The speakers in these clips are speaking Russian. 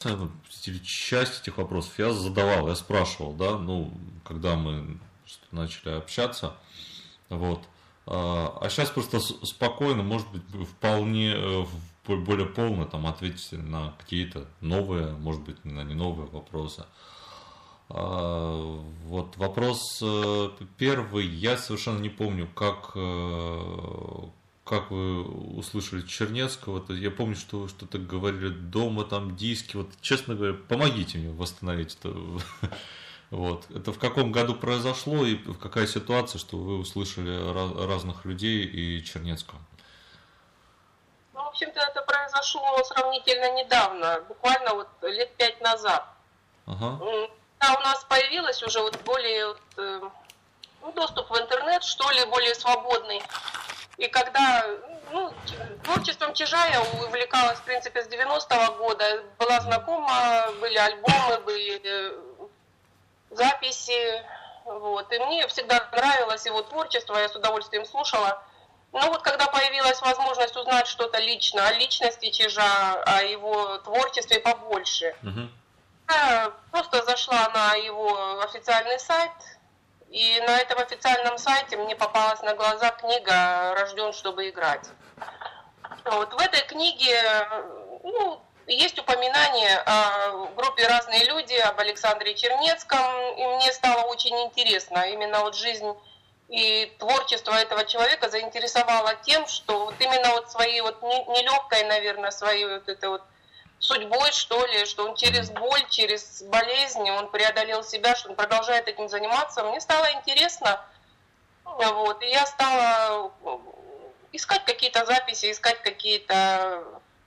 часть этих вопросов я задавал, я спрашивал, да, ну, когда мы начали общаться, вот. А сейчас просто спокойно, может быть, вполне более полно там ответить на какие-то новые, может быть, на не новые вопросы. Вот вопрос первый, я совершенно не помню, как вы услышали Чернецкого. Я помню, что вы что-то говорили дома, там диски. Вот, честно говоря, помогите мне восстановить это. Вот. Это в каком году произошло и какая ситуация, что вы услышали разных людей и Чернецкого? Ну, в общем-то, это произошло сравнительно недавно, буквально вот лет 5 назад. Ага. Когда у нас появилась уже вот более доступ в интернет, что ли, более свободный. И когда творчеством Чижа я увлекалась, в принципе, с 90-го года, была знакома, были альбомы, были записи, вот. И мне всегда нравилось его творчество, я с удовольствием слушала. Но вот когда появилась возможность узнать что-то лично о личности Чижа, о его творчестве побольше, я просто зашла на его официальный сайт, и на этом официальном сайте мне попалась на глаза книга «Рожден, чтобы играть». Вот в этой книге есть упоминание о группе «Разные люди», об Александре Чернецком, и мне стало очень интересно. Именно вот жизнь и творчество этого человека заинтересовало тем, что вот именно вот своей вот нелегкой, наверное, своей вот этой вот судьбой, что ли, что он через боль, через болезни, он преодолел себя, что он продолжает этим заниматься. Мне стало интересно, вот, и я стала искать какие-то записи, искать какие-то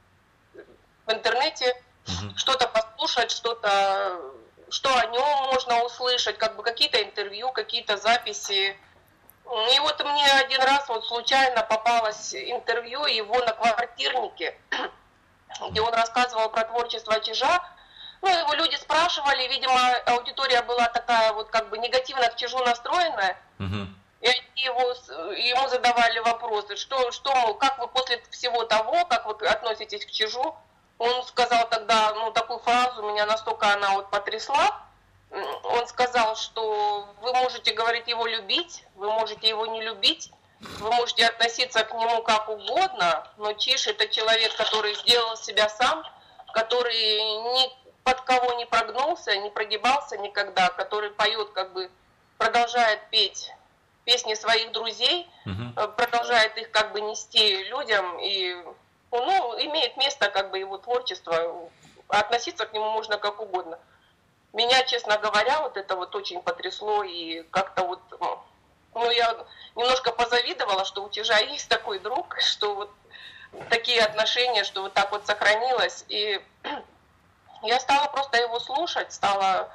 в интернете, что-то послушать, что-то, что о нем можно услышать, как бы какие-то интервью, какие-то записи. И вот мне один раз вот случайно попалось интервью его на «Квартирнике», где он рассказывал про творчество Чижа. Ну, его люди спрашивали, видимо, аудитория была такая вот как бы негативно к Чижу настроенная. И они ему задавали вопросы, мол, как вы после всего того, как вы относитесь к Чижу. Он сказал тогда, такую фразу, меня настолько она вот потрясла. Он сказал, что вы можете, говорит, его любить, вы можете его не любить, вы можете относиться к нему как угодно, но Чиж — это человек, который сделал себя сам, который ни под кого не прогнулся, не прогибался никогда, который поет, как бы продолжает петь песни своих друзей, продолжает их как бы нести людям, и имеет место как бы его творчество, относиться к нему можно как угодно. Меня, честно говоря, вот это вот очень потрясло, и как-то вот, я немножко позавидовала, что у Чижа есть такой друг, что вот такие отношения, что вот так вот сохранилось. И я стала просто его слушать, стала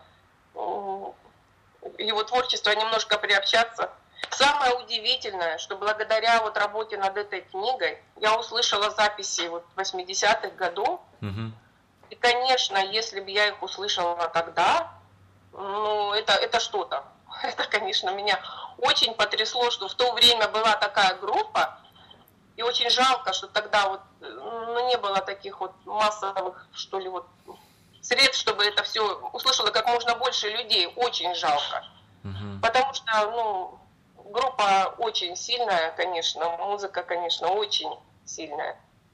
его творчество немножко приобщаться. Самое удивительное, что благодаря вот работе над этой книгой я услышала записи вот 80-х годов. И, конечно, если бы я их услышала тогда, это что-то. Это, конечно, меня очень потрясло, что в то время была такая группа, и очень жалко, что тогда вот не было таких вот массовых, что ли, вот средств, чтобы это все услышало как можно больше людей. Очень жалко. Потому что, группа очень сильная, конечно, музыка, конечно, очень сильная.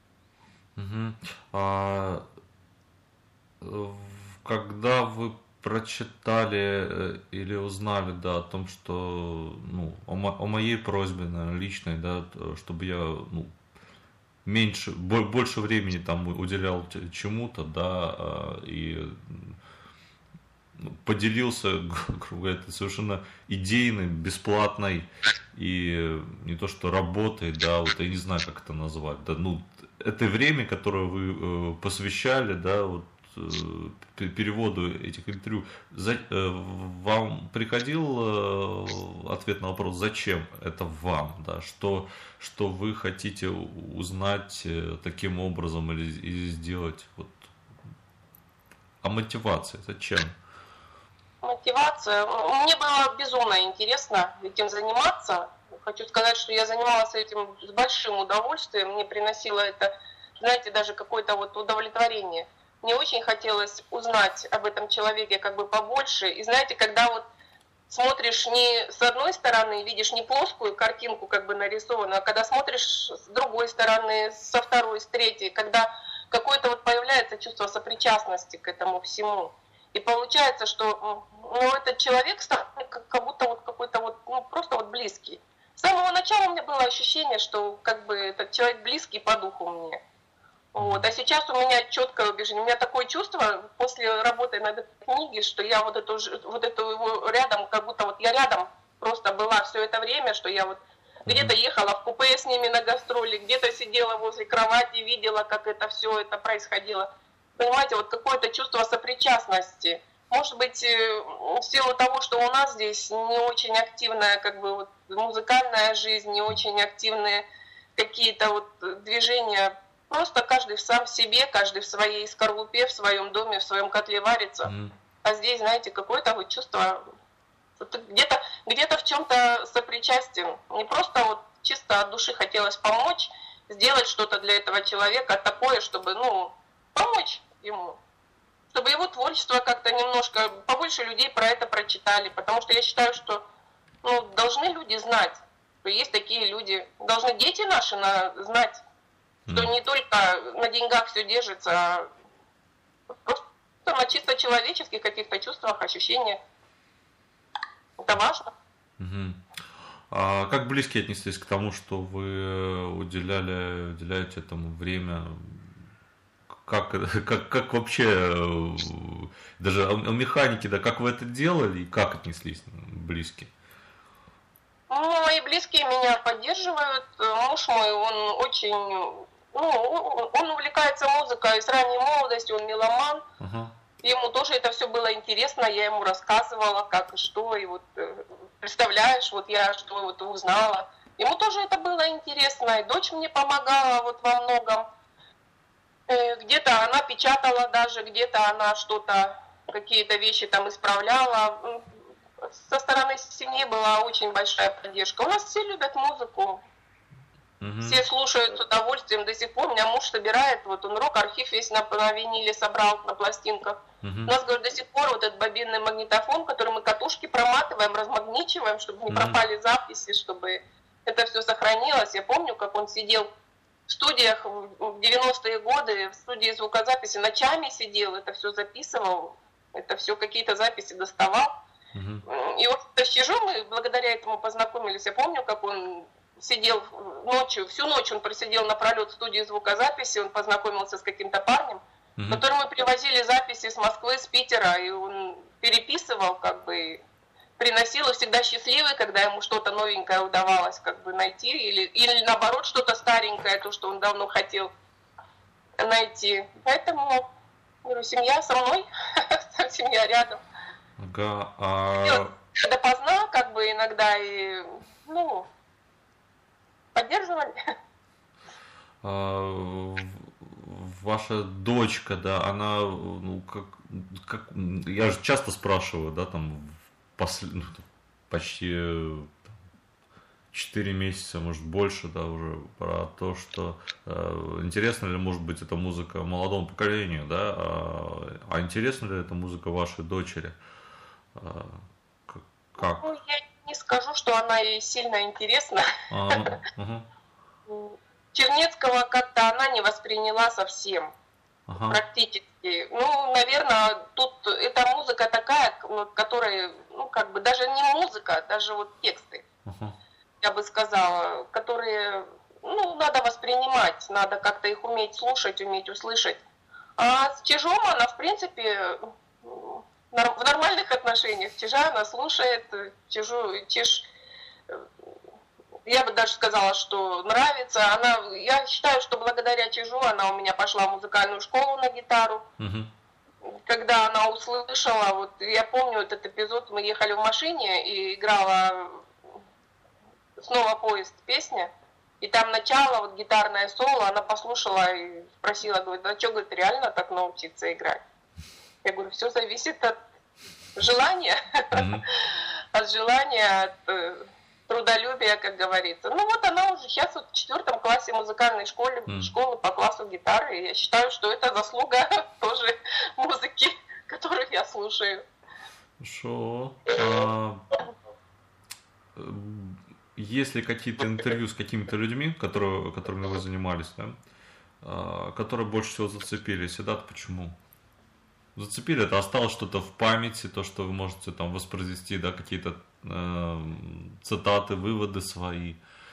Когда вы прочитали или узнали, да, о том, что, о моей просьбе, наверное, личной, да, чтобы я, больше времени там уделял чему-то, да, и поделился, грубо говоря, совершенно идейной, бесплатной и не то что работой, да, вот я не знаю, как это назвать, да, это время, которое вы посвящали, да, вот переводу этих интервью, вам приходил ответ на вопрос, зачем это вам, да, что вы хотите узнать таким образом или сделать, вот, о мотивации, зачем? Мотивация. Мне было безумно интересно этим заниматься. Хочу сказать, что я занималась этим с большим удовольствием. Мне приносило это, знаете, даже какое-то вот удовлетворение. мне очень хотелось узнать об этом человеке как бы побольше. И знаете, когда вот смотришь не с одной стороны, видишь не плоскую картинку как бы нарисованную, а когда смотришь с другой стороны, со второй, с третьей, когда какое-то вот появляется чувство сопричастности к этому всему. И получается, что ну, этот человек стал как будто вот какой-то вот, ну, просто вот близкий. С самого начала у меня было ощущение, что как бы этот человек близкий по духу мне. Вот. А сейчас у меня четкое убеждение. У меня такое чувство после работы над этой книгой, что я вот эту его рядом, как будто вот я рядом просто была все это время, что я вот где-то ехала в купе с ними на гастроли, где-то сидела возле кровати, видела, как это все это происходило. Понимаете, вот какое-то чувство сопричастности. Может быть, в силу того, что у нас здесь не очень активная как бы вот музыкальная жизнь, не очень активные какие-то вот движения. Просто каждый сам в себе, каждый в своей скорлупе, в своем доме, в своем котле варится. А здесь, знаете, какое-то вот чувство, где-то в чем-то сопричастен. Не просто вот чисто от души хотелось помочь, сделать что-то для этого человека такое, чтобы, ну, помочь ему. Чтобы его творчество как-то немножко, побольше людей про это прочитали. Потому что я считаю, что ну, должны люди знать, что есть такие люди. Должны дети наши знать, что не только на деньгах все держится, а просто на чисто человеческих каких-то чувствах, ощущениях. Это важно. А как близкие отнеслись к тому, что вы уделяете этому время? Как вообще, даже о механике, да, как вы это делали и как отнеслись близкие? Ну, мои близкие меня поддерживают. Муж мой, он очень... Ну, он увлекается музыкой с ранней молодости, он меломан. Ему тоже это все было интересно, я ему рассказывала, как и что, и вот представляешь, вот я что вот узнала. Ему тоже это было интересно, и дочь мне помогала вот во многом. Где-то она печатала даже, где-то она что-то, какие-то вещи там исправляла. Со стороны семьи была очень большая поддержка. У нас все любят музыку. Все слушают с удовольствием до сих пор. У меня муж собирает, вот он рок-архив весь на виниле собрал, на пластинках. У нас, говорит, до сих пор вот этот бобинный магнитофон, который мы катушки проматываем, размагничиваем, чтобы не пропали записи, чтобы это все сохранилось. Я помню, как он сидел в студиях в 90-е годы, в студии звукозаписи, ночами сидел, это все записывал, это все какие-то записи доставал. И вот с Чижом мы благодаря этому познакомились. Я помню, как он сидел ночью, всю ночь он просидел напролет в студии звукозаписи, он познакомился с каким-то парнем, которому привозили записи с Москвы, с Питера, и он переписывал, как бы, приносил, и всегда счастливый, когда ему что-то новенькое удавалось как бы найти, или наоборот что-то старенькое, то, что он давно хотел найти. Поэтому, говорю, семья со мной, семья рядом. Допоздна, как бы иногда и, ну, поддерживали. Ваша дочка, да, она, ну, как я же часто спрашиваю, да, там, почти 4 месяца, может больше, да, уже про то, что интересна ли, может быть, эта музыка молодому поколению, да, а интересна ли эта музыка вашей дочери? Как? Ну, я не скажу, что она ей сильно интересна. Чернецкого как-то она не восприняла совсем, практически. Ну, наверное, тут эта музыка такая, которая, ну, как бы даже не музыка, даже вот тексты, я бы сказала, которые, ну, надо воспринимать, надо как-то их уметь слушать, уметь услышать. А с Чижом она, в принципе, в нормальных отношениях. Чижа она слушает, Чиж, я бы даже сказала, что нравится. Я считаю, что благодаря Чижу она у меня пошла в музыкальную школу на гитару. Когда она услышала, вот я помню этот эпизод, мы ехали в машине и играла «Снова поезд» песня. И там начало, вот гитарное соло, она послушала и спросила, говорит, а что, говорит, реально так научиться играть? Я говорю, все зависит от желания, от желания, от трудолюбие, как говорится. Ну вот она уже сейчас вот в 4 классе музыкальной школы по классу гитары. И я считаю, что это заслуга тоже музыки, которую я слушаю. Хорошо. Есть ли какие-то интервью с какими-то людьми, которыми вы занимались, да, которые больше всего зацепили? Если да, то почему? Зацепили, это осталось что-то в памяти, то, что вы можете там воспроизвести, да, какие-то цитаты, выводы свои.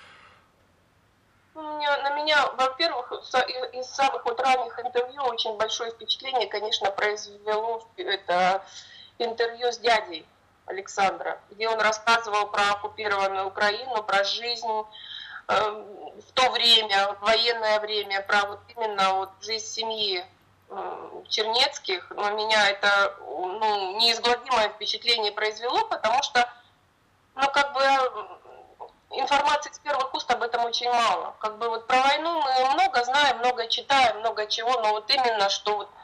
На меня, во-первых, из самых вот ранних интервью очень большое впечатление, конечно, произвело это интервью с дядей Александра, где он рассказывал про оккупированную Украину, про жизнь в то время, в военное время, про вот именно вот жизнь семьи Чернецких. Но меня это неизгладимое впечатление произвело, потому что информации с первых уст об этом очень мало. Как бы вот про войну мы много знаем, много читаем, много чего, но вот именно что вот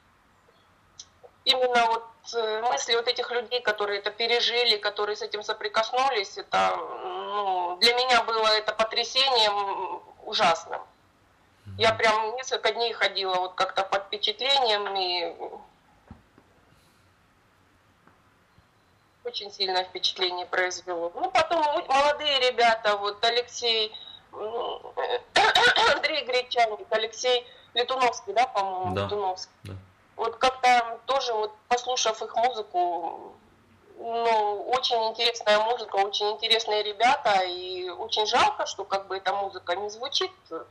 именно вот мысли вот этих людей, которые это пережили, которые с этим соприкоснулись, это для меня было это потрясением ужасным. Я прям несколько дней ходила вот как-то под впечатлением и очень сильное впечатление произвело. Ну, потом молодые ребята, вот Андрей Гречаник, Алексей Летуновский, да, по-моему, да. Летуновский. Да. Вот как-то тоже, вот послушав их музыку, очень интересная музыка, очень интересные ребята, и очень жалко, что как бы эта музыка не звучит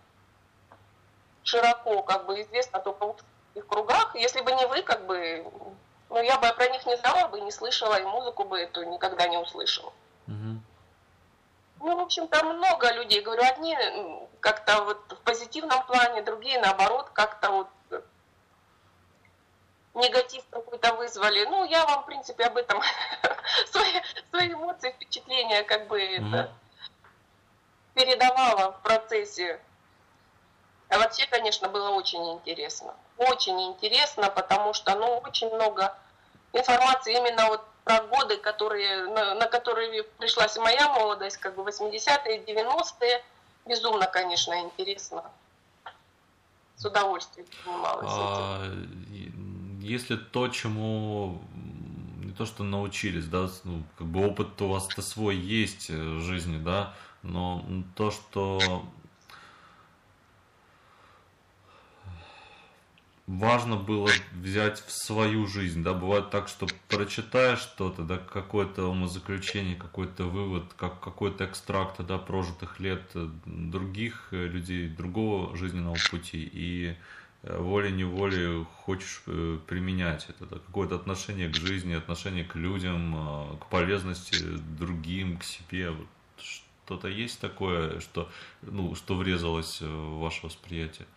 широко, как бы известна только в узких кругах. Если бы не вы, как бы, я бы про них не знала бы, не слышала, и музыку бы эту никогда не услышала. В общем-то, много людей, говорю, одни как-то вот в позитивном плане, другие наоборот, как-то вот негатив какой-то вызвали. Я вам, в принципе, об этом свои эмоции, впечатления как бы это передавала в процессе. А вообще, конечно, было очень интересно. Очень интересно, потому что, очень много информации именно вот про годы, на которые пришлась и моя молодость, как бы 80-е, 90-е. Безумно, конечно, интересно. С удовольствием занималась этим. Если то, чему не то что научились, да, как бы опыт у вас-то свой есть в жизни, да, но то, что важно было взять в свою жизнь, да, бывает так, что прочитаешь что-то, да, какое-то умозаключение, какой-то вывод, какой-то экстракт, да, прожитых лет других людей, другого жизненного пути, и волей-неволей хочешь применять это, да, какое-то отношение к жизни, отношение к людям, к полезности другим, к себе, вот что-то есть такое, что врезалось в ваше восприятие?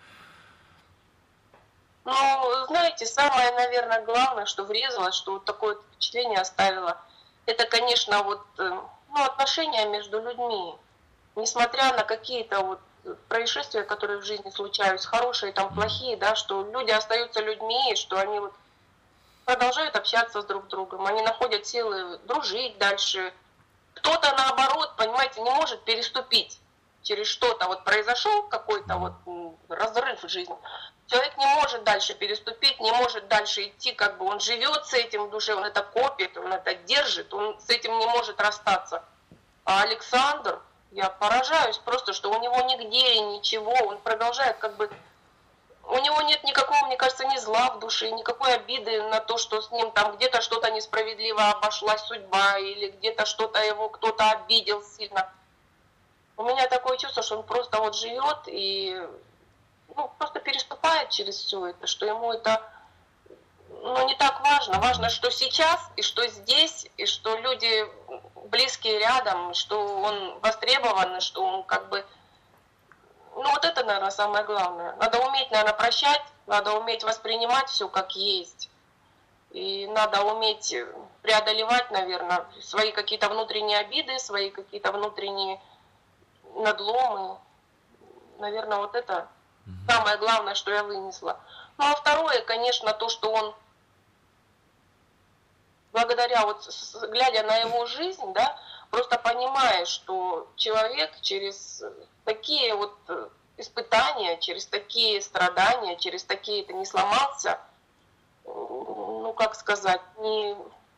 Знаете, самое, наверное, главное, что врезалось, что вот такое впечатление оставило, это, конечно, вот, отношения между людьми. Несмотря на какие-то вот происшествия, которые в жизни случаются, хорошие, там, плохие, да, что люди остаются людьми, что они вот продолжают общаться с друг другом, они находят силы дружить дальше. Кто-то, наоборот, понимаете, не может переступить через что-то. Вот произошел какой-то вот разрыв в жизни. Человек не может дальше переступить, не может дальше идти, как бы он живет с этим в душе, он это копит, он это держит, он с этим не может расстаться. А Александр, я поражаюсь просто, что у него нигде ничего, он продолжает как бы, у него нет никакого, мне кажется, ни зла в душе, никакой обиды на то, что с ним там где-то что-то несправедливо обошлась судьба, или где-то что-то его кто-то обидел сильно. У меня такое чувство, что он просто вот живет и просто переступает через все это, что ему это не так важно. Важно, что сейчас, и что здесь, и что люди близкие рядом, что он востребован, и что он как бы... вот это, наверное, самое главное. Надо уметь, наверное, прощать, надо уметь воспринимать все как есть. И надо уметь преодолевать, наверное, свои какие-то внутренние обиды, свои какие-то внутренние надломы. Наверное, вот это самое главное, что я вынесла. А второе, конечно, то, что он, благодаря, вот глядя на его жизнь, да, просто понимаешь, что человек через такие вот испытания, через такие страдания, через такие это не сломался, ну как сказать, не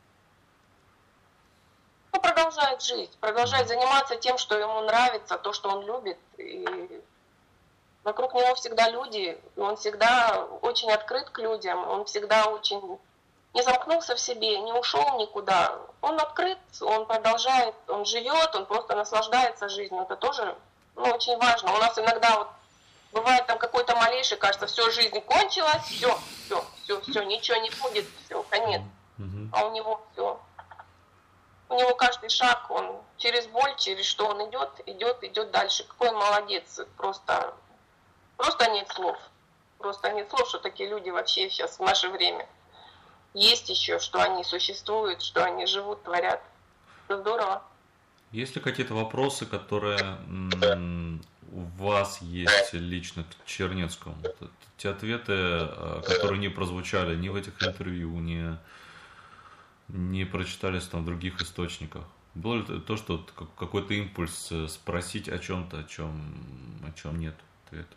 ну, продолжает жить, продолжает заниматься тем, что ему нравится, то, что он любит. И вокруг него всегда люди, он всегда очень открыт к людям, он всегда очень не замкнулся в себе, не ушел никуда. Он открыт, он продолжает, он живет, он просто наслаждается жизнью. Это тоже очень важно. У нас иногда вот бывает там какой-то малейший, кажется, все, жизнь кончилась, все, ничего не будет, все, конец. А у него все. У него каждый шаг, он через боль, через что он идет дальше. Какой он молодец. Просто нет слов. Просто нет слов, что такие люди вообще сейчас в наше время есть еще, что они существуют, что они живут, творят. Это здорово. Есть ли какие-то вопросы, которые у вас есть лично к Чернецкому? Те ответы, которые не прозвучали ни в этих интервью, не прочитались там в других источниках. Было ли то, что какой-то импульс спросить о чем-то, о чем нет ответа?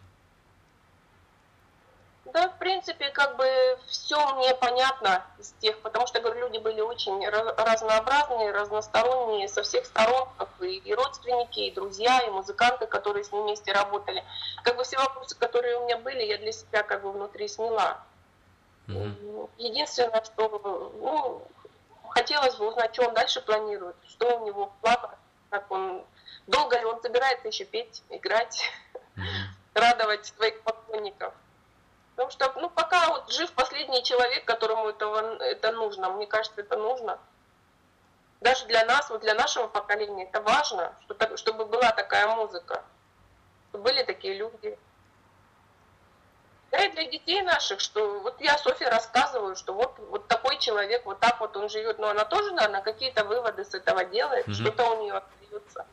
Да, в принципе, как бы все мне понятно из тех, потому что, говорю, люди были очень разнообразные, разносторонние, со всех сторон, как бы и родственники, и друзья, и музыканты, которые с ним вместе работали. Как бы все вопросы, которые у меня были, я для себя как бы внутри сняла. Единственное, что хотелось бы узнать, что он дальше планирует, что у него в планах, как он, долго ли он собирается еще петь, играть, радовать своих поклонников. Потому что, пока вот жив последний человек, которому это нужно, мне кажется, это нужно. Даже для нас, вот для нашего поколения, это важно, чтобы была такая музыка, чтобы были такие люди. Да и для детей наших, что вот я Софье рассказываю, что вот такой человек, вот так вот он живет, но она тоже, наверное, какие-то выводы с этого делает, что-то у нее остается.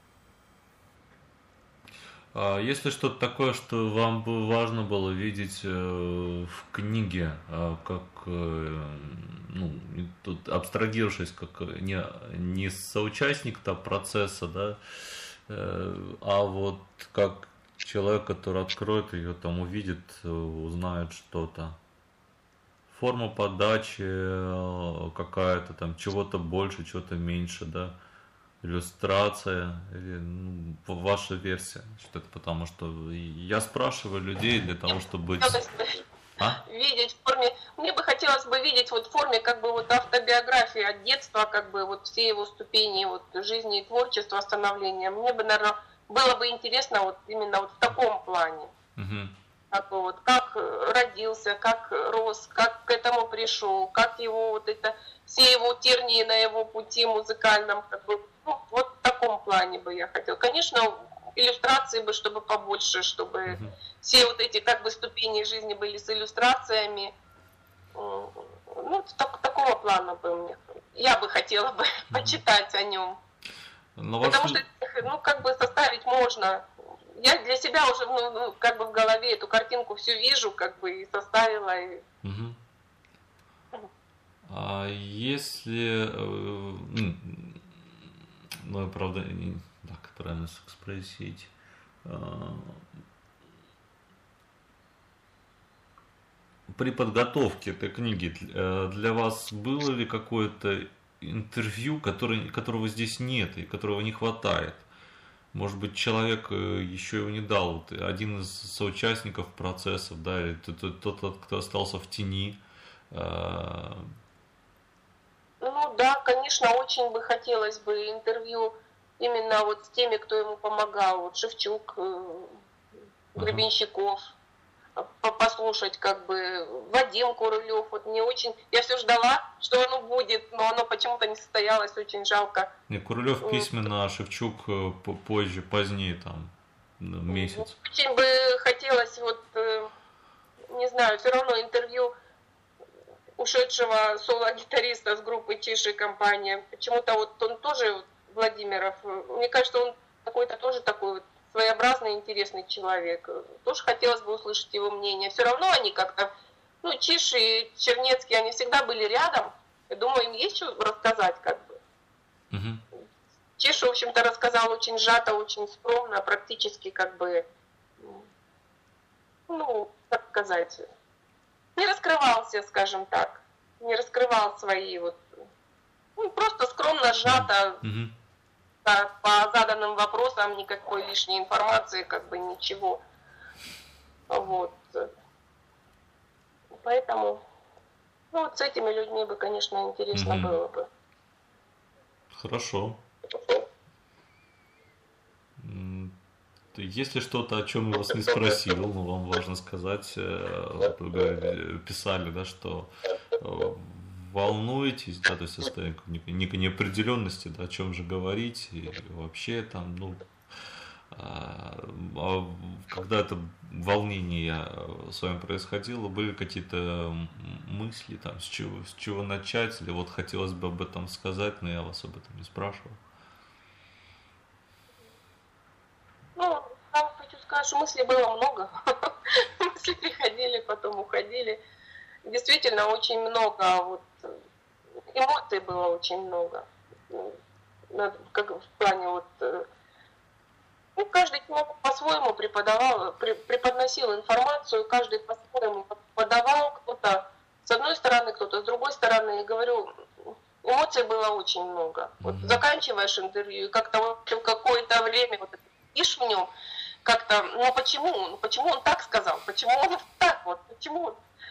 Есть ли что-то такое, что вам бы важно было видеть в книге, как, тут абстрагировавшись, как не соучастник процесса, да, а вот как человек, который откроет ее, там увидит, узнает что-то. Форма подачи какая-то, там чего-то больше, чего-то меньше, да. Иллюстрация, или ваша версия, что это, потому что я спрашиваю людей для того, чтобы видеть в форме, мне бы хотелось бы видеть вот в форме как бы вот автобиографии от детства, как бы вот все его ступени вот жизни и творчества, становления. Мне бы, наверное, было бы интересно вот именно вот в таком плане. Как бы вот как родился, как рос, как к этому пришел, как его вот это, все его тернии на его пути музыкальном, как бы, вот в таком плане бы я хотела. Конечно, иллюстрации бы, чтобы побольше, чтобы все вот эти как бы ступени жизни были с иллюстрациями. Такого плана бы мне. Я бы хотела бы почитать о нем. Потому что, как бы составить можно. Я для себя уже, как бы в голове эту картинку всю вижу, как бы и составила. А если, правда, так правильно спросить, при подготовке этой книги для вас было ли какое-то интервью, которого здесь нет и которого не хватает? Может быть, человек еще его не дал, вот один из соучастников процессов, да, или тот, кто остался в тени. Да, конечно, очень бы хотелось бы интервью именно вот с теми, кто ему помогал, вот Шевчук, Гребенщиков, послушать как бы Вадим Курылев, вот мне очень, я все ждала, что оно будет, но оно почему-то не состоялось, очень жалко. Не, Курылев письменно, а Шевчук позже, позднее, там, месяц. Очень бы хотелось, вот, не знаю, все равно интервью ушедшего соло-гитариста с группы Чиж и компания. Почему-то вот он тоже, Владимиров, мне кажется, он какой-то тоже такой вот своеобразный, интересный человек. Тоже хотелось бы услышать его мнение. Все равно они как-то, Чиж и Чернецкий, они всегда были рядом. Я думаю, им есть что рассказать, как бы. Чиж, в общем-то, рассказал очень сжато, очень скромно, практически как бы, ну, как сказать, не раскрывался, скажем так, не раскрывал свои вот, ну, просто скромно, сжато, по заданным вопросам, никакой лишней информации, как бы ничего. Вот. Поэтому, ну, вот с этими людьми бы, конечно, интересно было бы. Хорошо. Если что-то, о чем я вас не спросил, но вам важно сказать, вот вы писали, да, что волнуетесь, да, то есть состояние некой неопределенности, да, о чем же говорить, и вообще там, ну, когда это волнение с вами происходило, были какие-то мысли, там, с чего начать, или вот хотелось бы об этом сказать, но я вас об этом не спрашивал. Ну, там хочу сказать, что мыслей было много. Мысли приходили, потом уходили. Действительно, очень много, вот, эмоций было очень много. Как в плане вот, ну, каждый человек по-своему преподносил информацию, каждый по-своему подавал, кто-то с одной стороны, кто-то с другой стороны. И говорю, эмоций было очень много. Вот заканчиваешь интервью, и как-то вот в какое-то время вот сидишь в нем, как-то, ну почему он так сказал, почему он так вот, почему.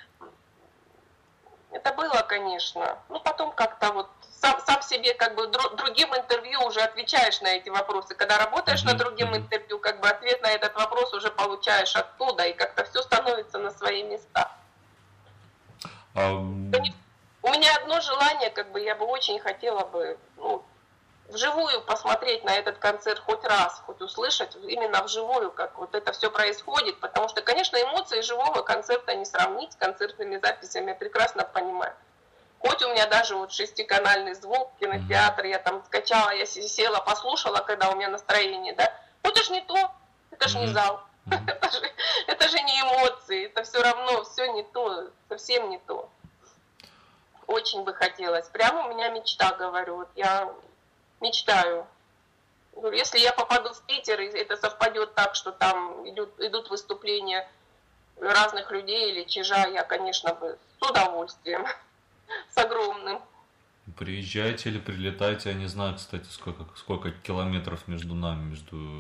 Это было, конечно. Ну, потом как-то вот сам себе как бы другим интервью уже отвечаешь на эти вопросы. Когда работаешь над другим интервью, как бы ответ на этот вопрос уже получаешь оттуда, и как-то все становится на свои места. У меня одно желание, как бы я бы очень хотела бы, ну, вживую посмотреть на этот концерт хоть раз, хоть услышать именно вживую, как вот это все происходит, потому что, конечно, эмоции живого концерта не сравнить с концертными записями, я прекрасно понимаю. Хоть у меня даже вот 6-канальный звук, кинотеатр, я там скачала, я села, послушала, когда у меня настроение, да, ну это ж не то, это ж не зал, это же не эмоции, это все равно, все не то, совсем не то. Очень бы хотелось, прямо у меня мечта, говорю, вот я мечтаю. Если я попаду в Питер, и это совпадет так, что там идут выступления разных людей или Чижа, я, конечно, бы с удовольствием, с огромным. Приезжайте или прилетайте, я не знаю, кстати, сколько километров между нами,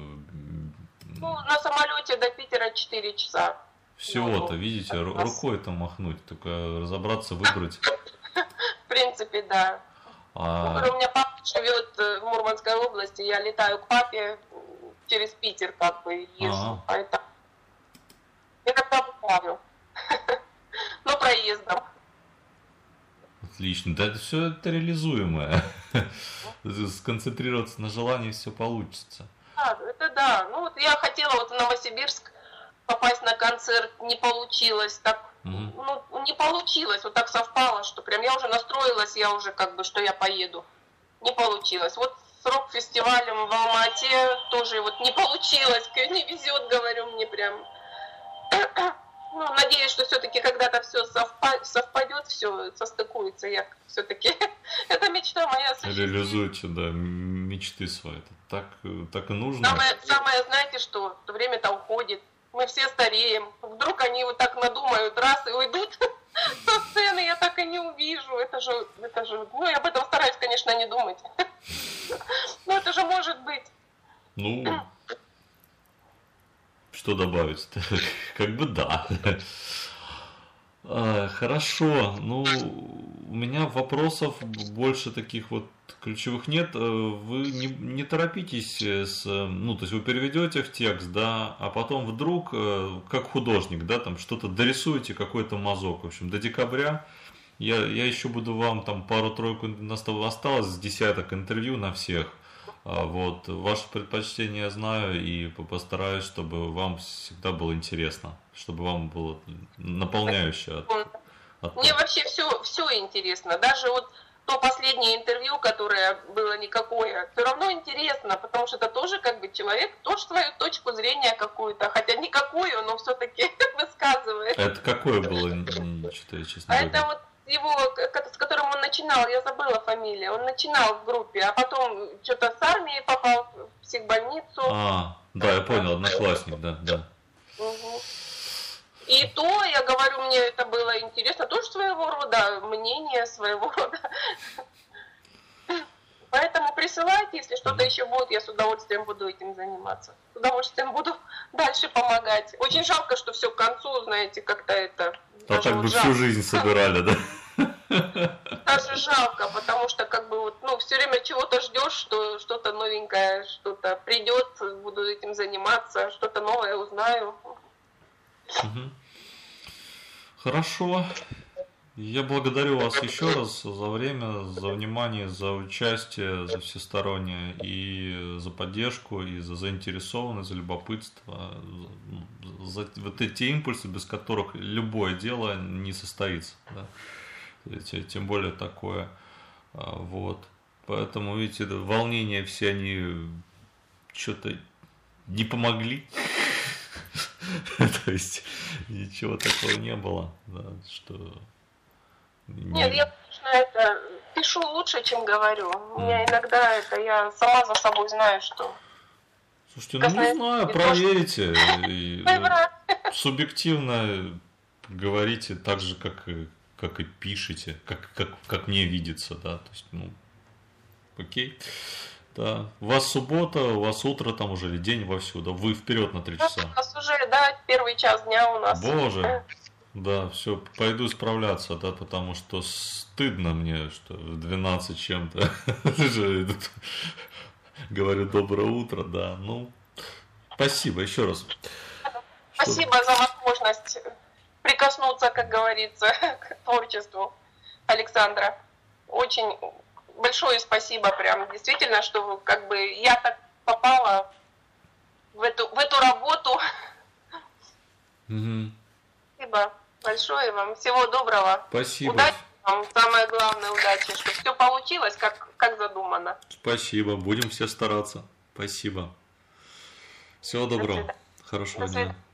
Ну, на самолете до Питера 4 часа. Всего-то, видите, рукой-то махнуть, только разобраться, выбрать. В принципе, да. У меня папа живет в Мурманской области, я летаю к папе через Питер, как бы, езжу. Поэтому это папа Павел. Но проездом. Отлично, да, все это реализуемое. Сконцентрироваться на желании, все получится. Да, это да. Ну вот я хотела вот в Новосибирск попасть на концерт, не получилось. Так, ну, не получилось, вот так совпало, что прям я уже настроилась, я уже как бы, что я поеду. Не получилось. Вот с рок-фестивалем в Алма-Ате тоже вот не получилось, не везет, говорю, мне прям. Ну, надеюсь, что все-таки когда-то все совпадет, все состыкуется. Я все-таки эта мечта моя. Реализуйте, да, мечты свои. Так и нужно. Самое, знаете что, время-то уходит. Мы все стареем. Вдруг они вот так надумают, раз и уйдут со сцены, я так и не увижу. Это же, ну, я об этом стараюсь, конечно, не думать. Но это же может быть. Ну, что добавить? Как бы да. Хорошо. Ну, у меня вопросов больше таких вот ключевых нет. Вы не торопитесь ну, то есть вы переведете в текст, да, а потом вдруг, как художник, да, там что-то дорисуете, какой-то мазок. В общем, до декабря я еще буду вам там пару-тройку осталось с десяток интервью на всех. Вот, ваши предпочтения я знаю и постараюсь, чтобы вам всегда было интересно, чтобы вам было наполняющее. Мне вообще все интересно, даже вот то последнее интервью, которое было никакое, все равно интересно, потому что это тоже как бы человек тоже свою точку зрения какую-то, хотя никакую, но все-таки высказывает. Это какое было, что я честно говоря? Это вот его, с которым он начинал начинал, я забыла фамилию, он начинал в группе, а потом что-то с армией попал в психбольницу. Да, я понял, одноклассник, да. Угу. И то, я говорю, мне это было интересно, тоже своего рода, мнение своего рода. Поэтому присылайте, если что-то еще будет, я с удовольствием буду этим заниматься. С удовольствием буду дальше помогать. Очень жалко, что все к концу, знаете, как-то это... А так бы всю жизнь собирали, да? Даже жалко, потому что как бы вот, ну, все время чего-то ждешь, что что-то новенькое, что-то придет, буду этим заниматься, что-то новое узнаю. Хорошо. Я благодарю вас еще раз за время, за внимание, за участие, за всестороннее, и за поддержку, и за заинтересованность, за любопытство, за вот эти импульсы, без которых любое дело не состоится. Да? Тем более такое. Вот. Поэтому, видите, волнения все они что-то не помогли. То есть ничего такого не было, да, что... Нет, я, конечно, это пишу лучше, чем говорю. У меня иногда это, я сама за собой знаю, что... Слушайте, ну не знаю, проверите. Субъективно говорите так же, как и пишете, как мне видится, да, то есть, ну, окей. Да. У вас суббота, у вас утро там уже, или день вовсю, да, вы вперед на 3 часа. У нас уже, да, первый час дня у нас. Боже, да, все, пойду исправляться, да, потому что стыдно мне, что в 12 чем-то говорю доброе утро, да, ну, спасибо еще раз. Спасибо за возможность прикоснуться, как говорится, к творчеству Александра. Очень большое спасибо, прям действительно, что как бы я так попала в эту работу. Спасибо большое вам, всего доброго. Спасибо. Удачи вам, самое главное, удачи, чтобы все получилось, как задумано. Спасибо, будем все стараться. Спасибо. Всего доброго, хорошего дня.